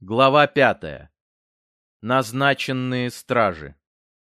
Глава 5. Назначенные стражи.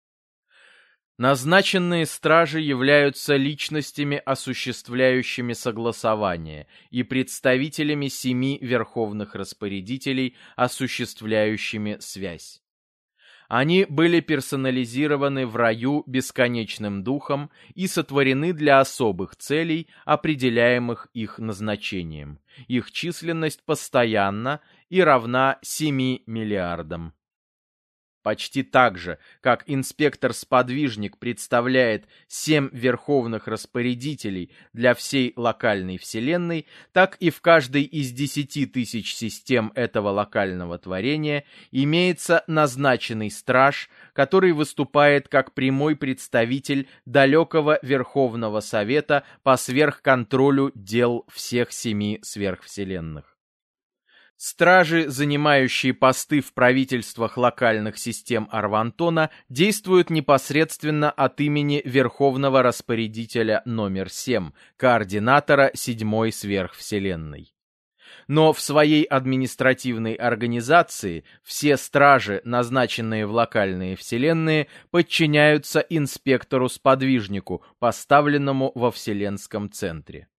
Назначенные стражи являются личностями, осуществляющими согласование, и представителями 7 верховных распорядителей, осуществляющими связь. Они были персонализированы в раю бесконечным духом и сотворены для особых целей, определяемых их назначением. Их численность постоянна и равна 7 миллиардам. Почти так же, как инспектор-сподвижник представляет 7 верховных распорядителей для всей локальной вселенной, так и в каждой из 10 тысяч систем этого локального творения имеется назначенный страж, который выступает как прямой представитель далекого Верховного Совета по сверхконтролю дел всех 7 сверхвселенных. Стражи, занимающие посты в правительствах локальных систем Арвантона, действуют непосредственно от имени Верховного Распорядителя номер 7, координатора 7-й сверхвселенной. Но в своей административной организации все стражи, назначенные в локальные вселенные, подчиняются инспектору-сподвижнику, поставленному во вселенском центре.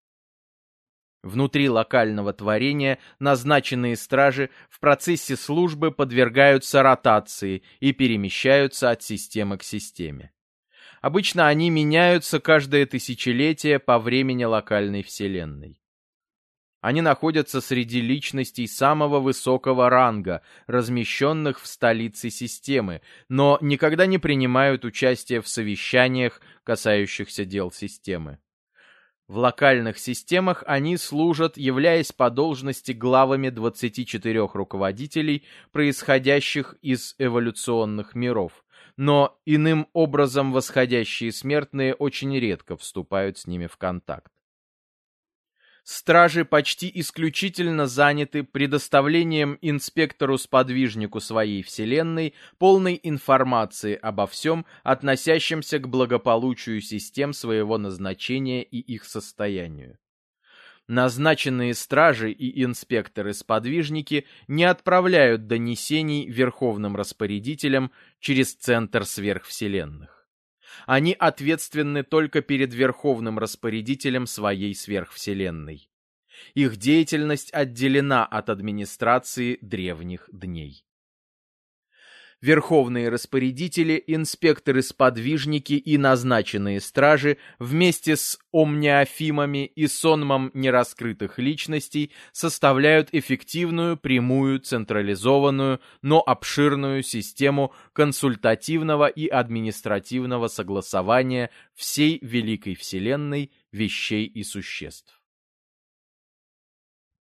Внутри локального творения назначенные стражи в процессе службы подвергаются ротации и перемещаются от системы к системе. Обычно они меняются каждое тысячелетие по времени локальной вселенной. Они находятся среди личностей самого высокого ранга, размещенных в столице системы, но никогда не принимают участие в совещаниях, касающихся дел системы. В локальных системах они служат, являясь по должности главами 24 руководителей, происходящих из эволюционных миров, но иным образом восходящие смертные очень редко вступают с ними в контакт. Стражи почти исключительно заняты предоставлением инспектору-сподвижнику своей вселенной полной информации обо всем, относящемся к благополучию систем своего назначения и их состоянию. Назначенные стражи и инспекторы-сподвижники не отправляют донесений верховным распорядителям через центр сверхвселенных. Они ответственны только перед верховным распорядителем своей сверхвселенной. Их деятельность отделена от администрации древних дней. Верховные распорядители, инспекторы-сподвижники и назначенные стражи вместе с омниафимами и сонмом нераскрытых личностей составляют эффективную, прямую, централизованную, но обширную систему консультативного и административного согласования всей великой вселенной вещей и существ.